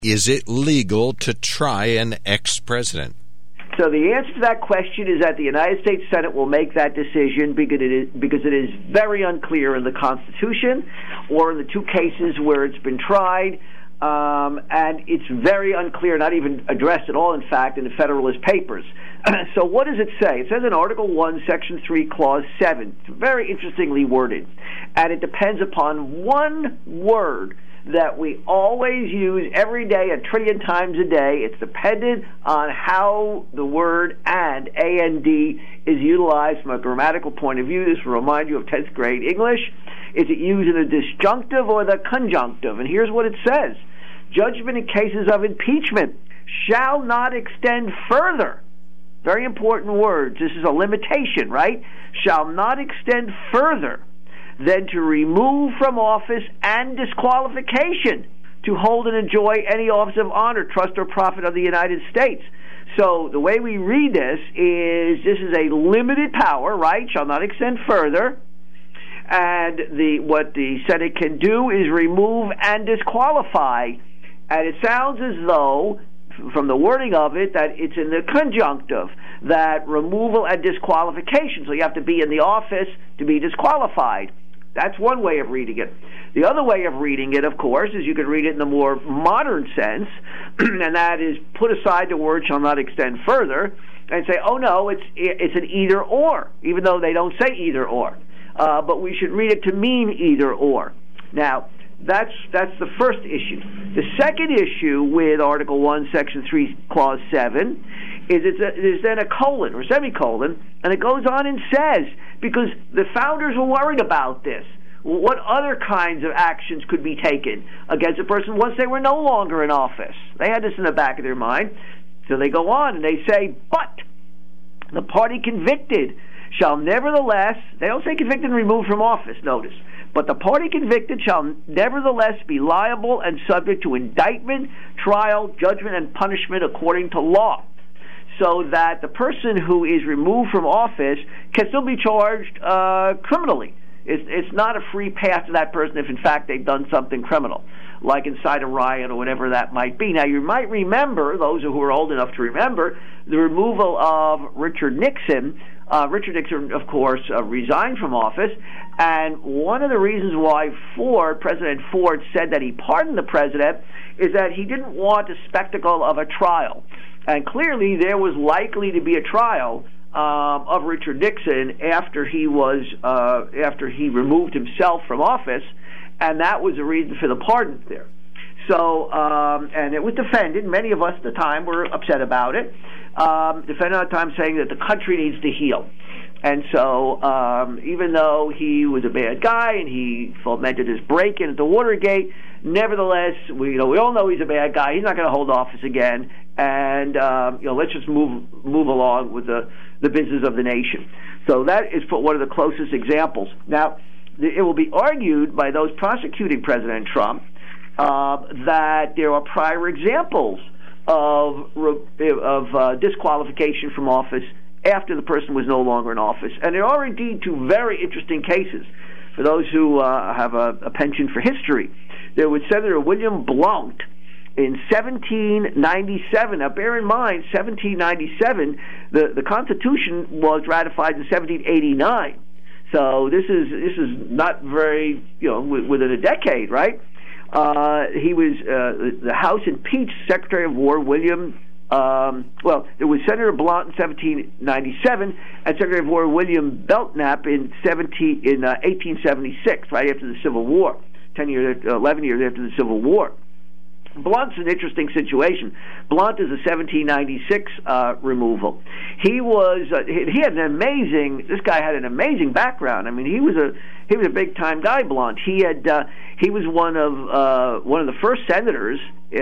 Is it legal to try an ex-president? So the answer to that question is that the United States Senate will make that decision because it is very unclear in the Constitution or in the two cases where it's been tried, and it's very unclear, not even addressed at all, in fact, in the Federalist Papers. So what does it say? It says in Article 1, Section 3, Clause 7. It's very interestingly worded, and it depends upon one word that we always use every day, 1 trillion times a day. It's dependent on how the word and, A-N-D, is utilized from a grammatical point of view. This will remind you of 10th grade English. Is it used in the disjunctive or the conjunctive? And here's what it says. Judgment in cases of impeachment shall not extend further. Very important words. This is a limitation, right? Shall not extend further than to remove from office and disqualification to hold and enjoy any office of honor, trust, or profit of the United States. So the way we read this is a limited power, right? Shall not extend further. And what the Senate can do is remove and disqualify. And it sounds as though, from the wording of it, that it's in the conjunctive, that removal and disqualification. So you have to be in the office to be disqualified. That's one way of reading it. The other way of reading it, of course, is you could read it in the more modern sense, and that is put aside the word shall not extend further and say, oh no, it's an either or, even though they don't say either or. But we should read it to mean either or. Now, that's the first issue. The second issue with Article 1, Section 3, Clause 7 is there's then a colon or semicolon, and it goes on and says, because the founders were worried about this, what other kinds of actions could be taken against a person once they were no longer in office? They had this in the back of their mind. So they go on and they say, but the party convicted shall nevertheless, they don't say convicted and removed from office, notice, but the party convicted shall nevertheless be liable and subject to indictment, trial, judgment, and punishment according to law. So that the person who is removed from office can still be charged criminally. It's not a free pass to that person if, in fact, they've done something criminal, like incite a riot or whatever that might be. Now, you might remember, those who are old enough to remember, the removal of Richard Nixon. Richard Nixon, of course, resigned from office, and one of the reasons why President Ford said that he pardoned the president is that he didn't want a spectacle of a trial. And clearly there was likely to be a trial of Richard Nixon after he removed himself from office, and that was the reason for the pardon there. So, and it was defended. Many of us at the time were upset about it. Defended at the time, saying that the country needs to heal. And so, even though he was a bad guy and he fomented his break-in at the Watergate, nevertheless, we all know he's a bad guy. He's not going to hold office again, and let's just move along with the business of the nation. So that is one of the closest examples. Now, it will be argued by those prosecuting President Trump that there are prior examples of disqualification from office after the person was no longer in office. And there are indeed two very interesting cases. For those who have a penchant for history, there was Senator William Blount in 1797. Now, bear in mind, 1797, the Constitution was ratified in 1789. So this is not very, within a decade, right? He was the House impeached Secretary of War William. There was Senator Blount in 1797 and Secretary of War William Belknap in 1876, right after the Civil War, 11 years after the Civil War. Blount's an interesting situation. Blount is a 1796 removal. He had this guy had an amazing background. I mean, he was a big time guy. Blount. He was one of the first senators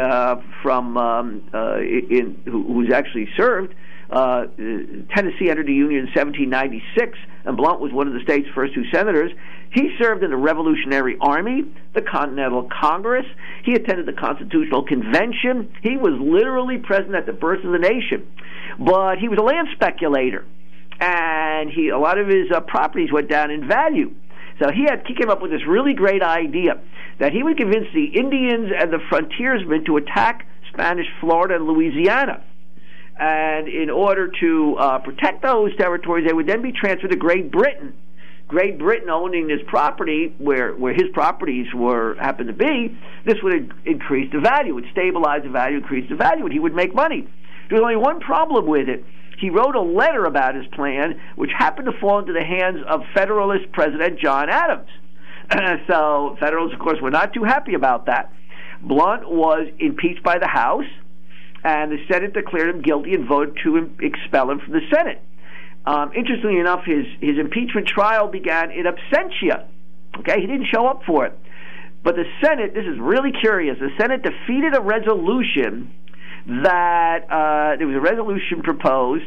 who's actually served. Tennessee entered the Union in 1796, and Blount was one of the state's first two senators. He served in the Revolutionary Army, the Continental Congress. He attended the Constitutional Convention. He was literally present at the birth of the nation. But he was a land speculator, and a lot of his properties went down in value. So he came up with this really great idea that he would convince the Indians and the frontiersmen to attack Spanish Florida and Louisiana. And in order to protect those territories, they would then be transferred to Great Britain. Great Britain owning this property where his properties happened to be, this would increase the value, would stabilize the value, increase the value, and he would make money. There's only one problem with it. He wrote a letter about his plan, which happened to fall into the hands of Federalist President John Adams. So Federalists, of course, were not too happy about that. Blunt was impeached by the House, and the Senate declared him guilty and voted to expel him from the Senate. Interestingly enough, his impeachment trial began in absentia. Okay, he didn't show up for it. But the Senate, this is really curious, the Senate defeated a resolution that, there was a resolution proposed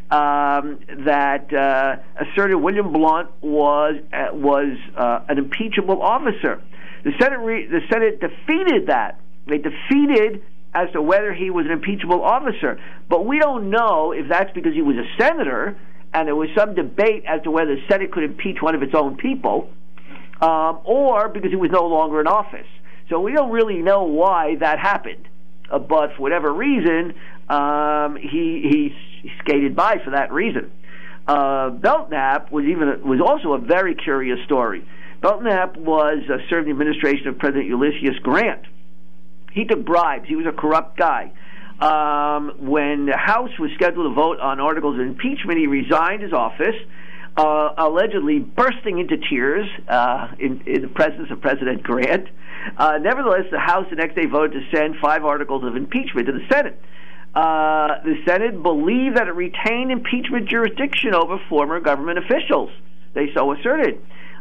that asserted William Blunt was an impeachable officer. The Senate defeated that. They defeated as to whether he was an impeachable officer. But we don't know if that's because he was a senator and there was some debate as to whether the Senate could impeach one of its own people, or because he was no longer in office. So we don't really know why that happened. But for whatever reason, he skated by for that reason. Belknap was also a very curious story. Belknap served the administration of President Ulysses Grant. He took bribes. He was a corrupt guy. When the House was scheduled to vote on articles of impeachment, he resigned his office, allegedly bursting into tears in the presence of President Grant. Nevertheless, the House the next day voted to send 5 articles of impeachment to the Senate. The Senate believed that it retained impeachment jurisdiction over former government officials. They so asserted.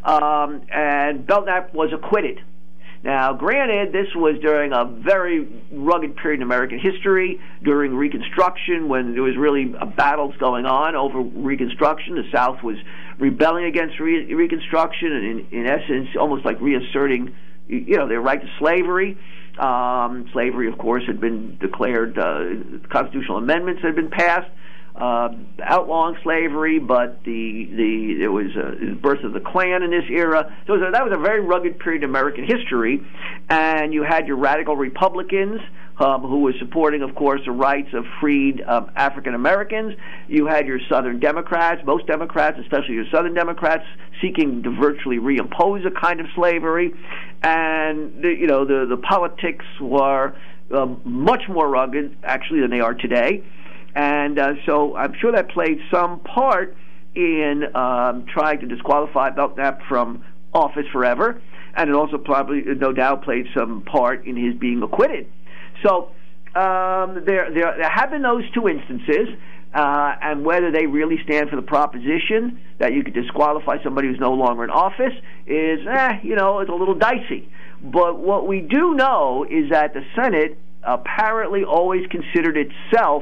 And Belknap was acquitted. Now, granted, this was during a very rugged period in American history, during Reconstruction, when there was really battles going on over Reconstruction. The South was rebelling against Reconstruction, and in essence, almost like reasserting, their right to slavery. Slavery, of course, had been declared. Constitutional amendments had been passed, outlawing slavery, but there was the birth of the Klan in this era. So that was a very rugged period in American history, and you had your radical Republicans who were supporting, of course, the rights of freed African Americans. You had your Southern Democrats, most Democrats, especially your Southern Democrats, seeking to virtually reimpose a kind of slavery, and the politics were much more rugged, actually, than they are today. And so I'm sure that played some part in trying to disqualify Belknap from office forever, and it also probably, no doubt, played some part in his being acquitted. So there have been those 2 instances, and whether they really stand for the proposition that you could disqualify somebody who's no longer in office is, it's a little dicey. But what we do know is that the Senate apparently always considered itself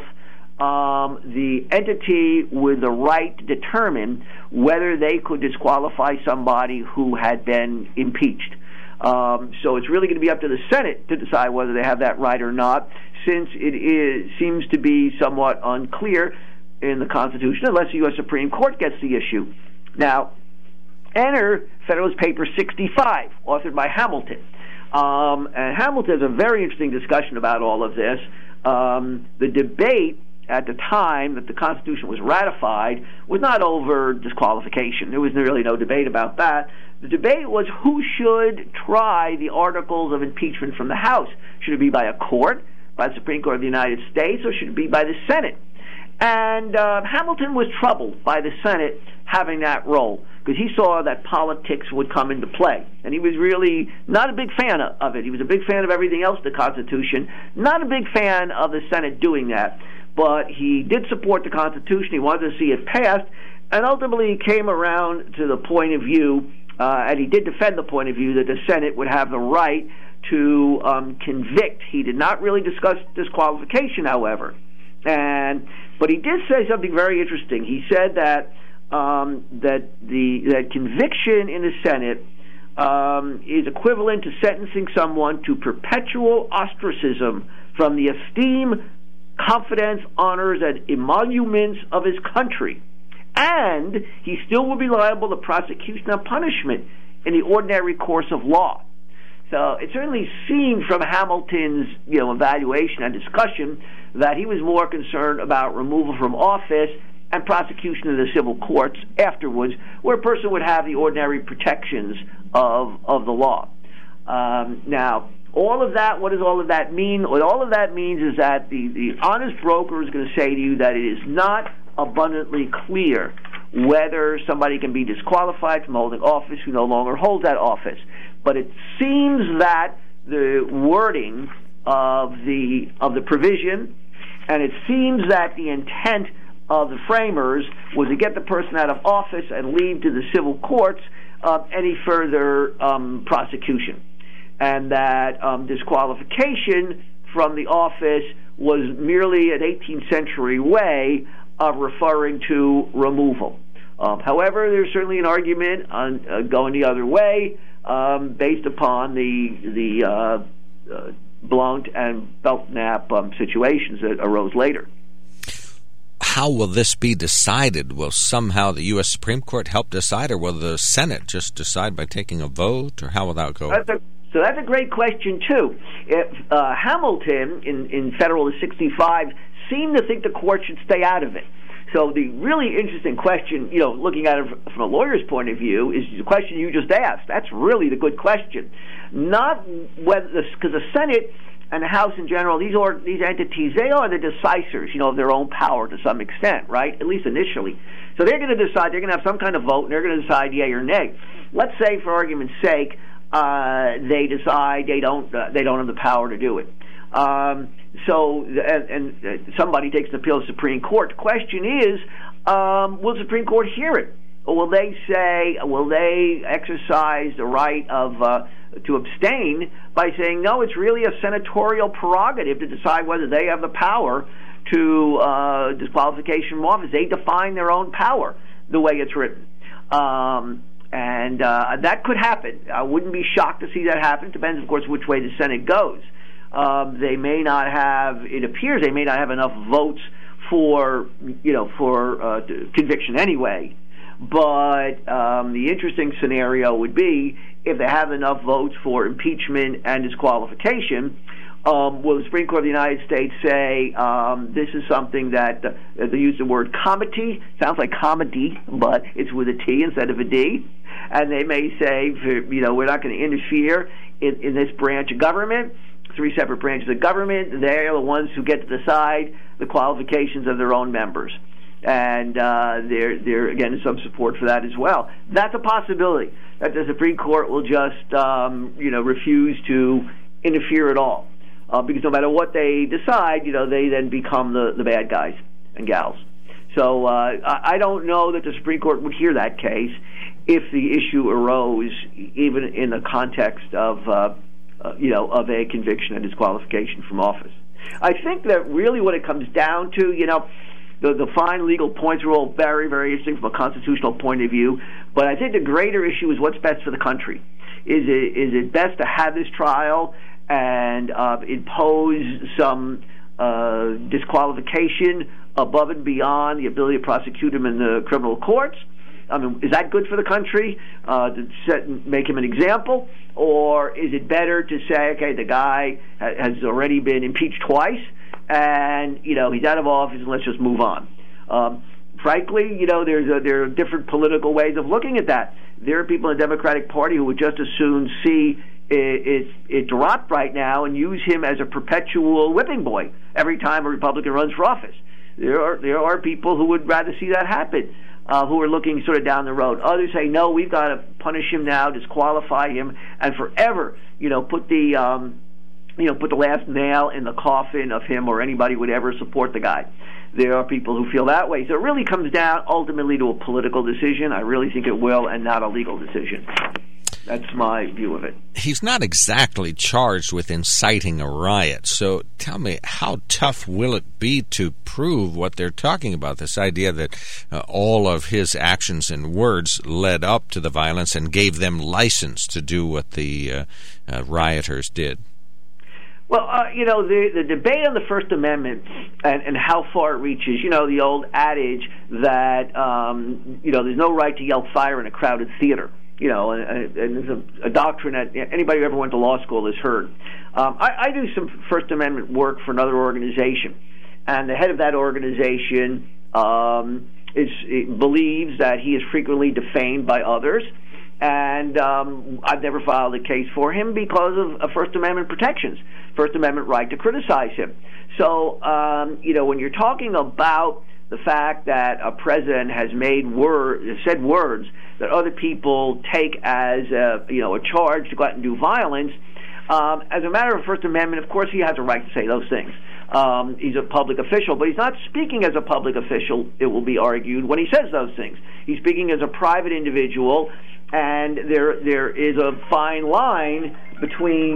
the entity with the right to determine whether they could disqualify somebody who had been impeached. So it's really going to be up to the Senate to decide whether they have that right or not, since it seems to be somewhat unclear in the Constitution, unless the U.S. Supreme Court gets the issue. Now, enter Federalist Paper 65, authored by Hamilton. And Hamilton has a very interesting discussion about all of this. The debate at the time that the Constitution was ratified was not over disqualification. There was really no debate about that. The debate was who should try the articles of impeachment from the House. Should it be by a court, by the Supreme Court of the United States, or should it be by the Senate? And Hamilton was troubled by the Senate having that role, because he saw that politics would come into play. And he was really not a big fan of it. He was a big fan of everything else in the Constitution, not a big fan of the Senate doing that. But he did support the Constitution. He wanted to see it passed, and ultimately he came around to the point of view, and he did defend the point of view that the Senate would have the right to convict. He did not really discuss disqualification, however. But he did say something very interesting. He said that that conviction in the Senate is equivalent to sentencing someone to perpetual ostracism from the esteem, confidence, honors, and emoluments of his country, and he still will be liable to prosecution and punishment in the ordinary course of law. So it certainly seemed from Hamilton's evaluation and discussion that he was more concerned about removal from office and prosecution in the civil courts afterwards, where a person would have the ordinary protections of the law. Now, all of that, what does all of that mean? What all of that means is that the honest broker is going to say to you that it is not abundantly clear whether somebody can be disqualified from holding office who no longer holds that office. But it seems that the wording of the provision, and it seems that the intent of the framers was to get the person out of office and leave to the civil courts any further prosecution, and that disqualification from the office was merely an 18th century way of referring to removal. However, there's certainly an argument on going the other way based upon the Blount and Belknap situations that arose later. How will this be decided? Will somehow the U.S. Supreme Court help decide, or will the Senate just decide by taking a vote, or how will that go? So that's a great question, too. Hamilton, in Federalist 65, seemed to think the court should stay out of it. So the really interesting question, looking at it from a lawyer's point of view, is the question you just asked. That's really the good question. Not whether, because the Senate and the House in general, these entities, they are the decisors, of their own power to some extent, right? At least initially. So they're going to decide. They're going to have some kind of vote, and they're going to decide yay or nay. Let's say, for argument's sake, they decide they don't have the power to do it. So somebody takes an appeal to the Supreme Court. The question is, will the Supreme Court hear it? Or will they exercise the right of to abstain by saying, no, it's really a senatorial prerogative to decide whether they have the power to disqualification from office. They define their own power the way it's written. And that could happen. I wouldn't be shocked to see that happen. It depends, of course, which way the Senate goes. They may not have, it appears they may not have enough votes for conviction anyway. But the interesting scenario would be if they have enough votes for impeachment and disqualification, will the Supreme Court of the United States say this is something that they use the word comity, sounds like comedy, but it's with a T instead of a D, and they may say, we're not going to interfere in this branch of government. Three separate branches of government, they're the ones who get to decide the qualifications of their own members. And there again is some support for that as well. That's a possibility, that the Supreme Court will just refuse to interfere at all, because no matter what they decide, they then become the bad guys and gals. So I don't know that the Supreme Court would hear that case if the issue arose even in the context of a conviction and disqualification from office. I think that really what it comes down to, the fine legal points are all very, very interesting from a constitutional point of view, but I think the greater issue is what's best for the country. Is it best to have this trial and impose some disqualification above and beyond the ability to prosecute him in the criminal courts? I mean, is that good for the country to make him an example? Or is it better to say, okay, the guy has already been impeached twice, and he's out of office, and let's just move on? Frankly, there are different political ways of looking at that. There are people in the Democratic Party who would just as soon see it drop right now and use him as a perpetual whipping boy every time a Republican runs for office. There are people who would rather see that happen, who are looking sort of down the road. Others say, no, we've got to punish him now, disqualify him, and forever, put the last nail in the coffin of him or anybody would ever support the guy. There are people who feel that way. So it really comes down ultimately to a political decision. I really think it will, and not a legal decision. That's my view of it. He's not exactly charged with inciting a riot. So tell me, how tough will it be to prove what they're talking about, this idea that all of his actions and words led up to the violence and gave them license to do what the rioters did? Well, the debate on the First Amendment and how far it reaches, the old adage that, there's no right to yell fire in a crowded theater. and there's a doctrine that anybody who ever went to law school has heard. I do some First Amendment work for another organization, and the head of that organization believes that he is frequently defamed by others, and I've never filed a case for him because of First Amendment protections, First Amendment right to criticize him. So, when you're talking about the fact that a president has said words that other people take as a charge to go out and do violence, as a matter of First Amendment, of course, he has a right to say those things. He's a public official, but he's not speaking as a public official, it will be argued, when he says those things. He's speaking as a private individual, and there is a fine line between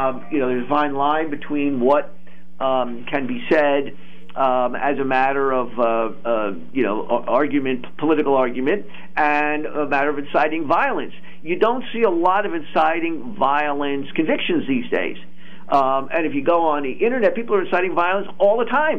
what can be said as a matter of political argument, and a matter of inciting violence. You don't see a lot of inciting violence convictions these days. And if you go on the internet, people are inciting violence all the time.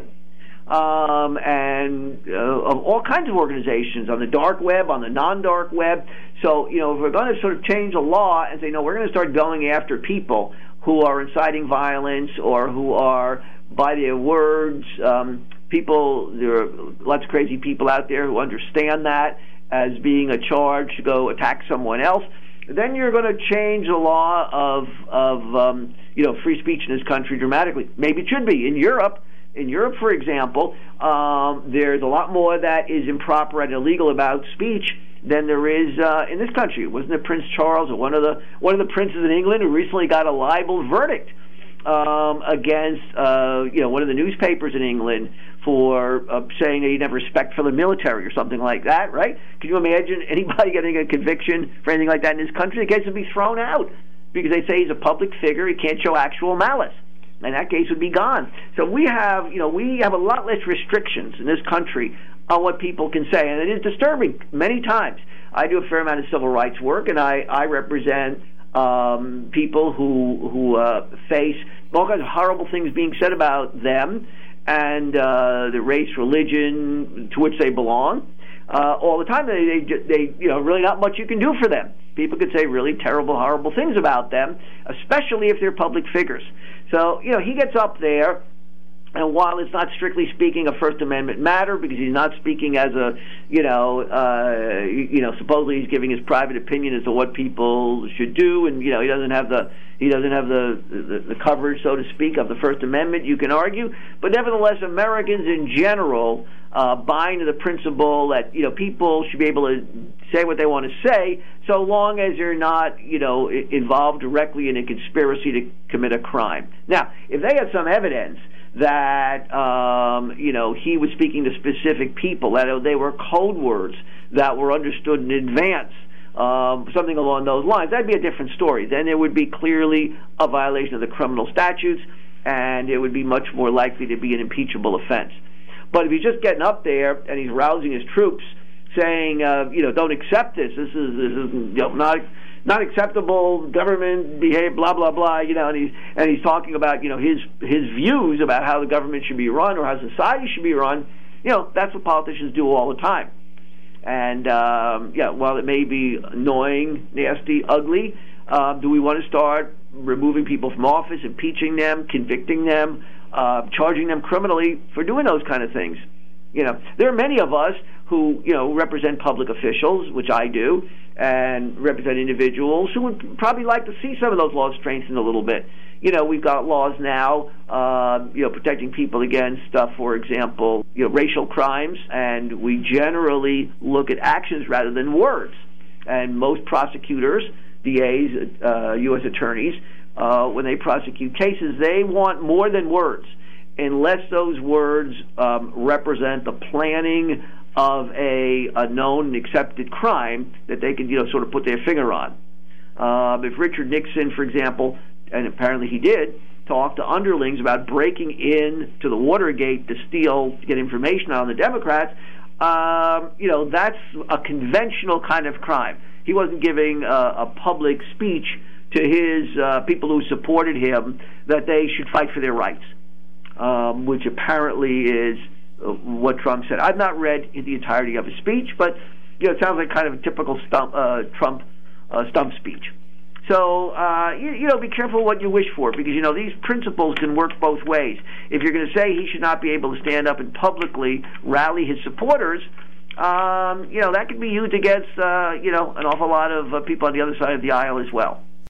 Of all kinds of organizations, on the dark web, on the non-dark web. So, if we're going to sort of change the law and say, no, we're going to start going after people who are inciting violence or who are, by their words, there are lots of crazy people out there who understand that as being a charge to go attack someone else, then you're going to change the law of free speech in this country dramatically. Maybe it should be. In Europe, for example, there's a lot more that is improper and illegal about speech than there is in this country. Wasn't it Prince Charles, or one of the princes in England, who recently got a libel verdict against one of the newspapers in England for saying that he didn't have respect for the military or something like that, right? Can you imagine anybody getting a conviction for anything like that in this country? The case would be thrown out because they say he's a public figure, he can't show actual malice, and that case would be gone. So we have a lot less restrictions in this country on what people can say, and it is disturbing many times. I do a fair amount of civil rights work, and I represent people who face all kinds of horrible things being said about them and the race, religion to which they belong. All the time, they really not much you can do for them. People could say really terrible, horrible things about them, especially if they're public figures. So, he gets up there, and while it's not strictly speaking a First Amendment matter, because he's not speaking as supposedly he's giving his private opinion as to what people should do, and he doesn't have the coverage, so to speak, of the First Amendment, you can argue. But nevertheless, Americans in general buy into the principle that people should be able to say what they want to say, so long as they're not involved directly in a conspiracy to commit a crime. Now, if they have some evidence that he was speaking to specific people, that they were code words that were understood in advance, something along those lines, that'd be a different story. Then it would be clearly a violation of the criminal statutes, and it would be much more likely to be an impeachable offense. But if he's just getting up there and he's rousing his troops, saying, don't accept this. This is not acceptable. Government behave, blah blah blah. And he's talking about his views about how the government should be run or how society should be run. That's what politicians do all the time. And while it may be annoying, nasty, ugly, do we want to start removing people from office, impeaching them, convicting them, charging them criminally for doing those kind of things? There are many of us who represent public officials, which I do, and represent individuals who would probably like to see some of those laws strengthened a little bit. We've got laws now, protecting people against, for example, racial crimes, and we generally look at actions rather than words. And most prosecutors, DAs, U.S. attorneys, when they prosecute cases, they want more than words, unless those words represent the planning of a known and accepted crime that they can, sort of put their finger on. If Richard Nixon, for example, and apparently he did, talk to underlings about breaking in to the Watergate to get information on the Democrats, that's a conventional kind of crime. He wasn't giving a public speech to his people who supported him that they should fight for their rights, which apparently is what Trump said. I've not read the entirety of his speech, but it sounds like kind of a typical Trump stump speech. So, be careful what you wish for, because, these principles can work both ways. If you're going to say he should not be able to stand up and publicly rally his supporters, that can be used against, an awful lot of people on the other side of the aisle as well.